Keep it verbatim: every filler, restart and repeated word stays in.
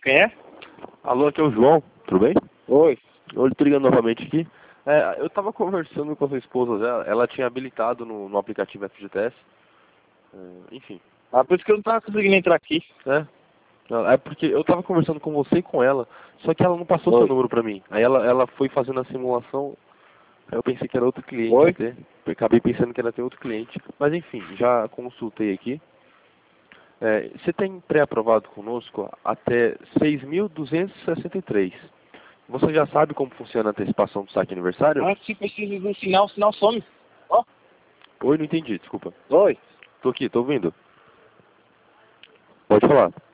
quem é? Alô, aqui é o João, tudo bem? Oi. Eu estou ligando novamente aqui. É, eu estava conversando com a sua esposa, ela, ela tinha habilitado no, no aplicativo F G T S. É, enfim. Ah, por isso que eu não tava conseguindo entrar aqui. É, é porque eu estava conversando com você e com ela, só que ela não passou Oi. seu número para mim. Aí ela, ela foi fazendo a simulação, aí eu pensei que era outro cliente Oi. até. Eu acabei pensando que era até outro cliente. Mas enfim, já consultei aqui. É, você tem pré-aprovado conosco até seis mil duzentos e sessenta e três. Você já sabe como funciona a antecipação do saque aniversário? Ah, se precisa de um sinal, o sinal some. Ó. Oi, não entendi, desculpa. Oi. Tô aqui, tô ouvindo. Pode falar.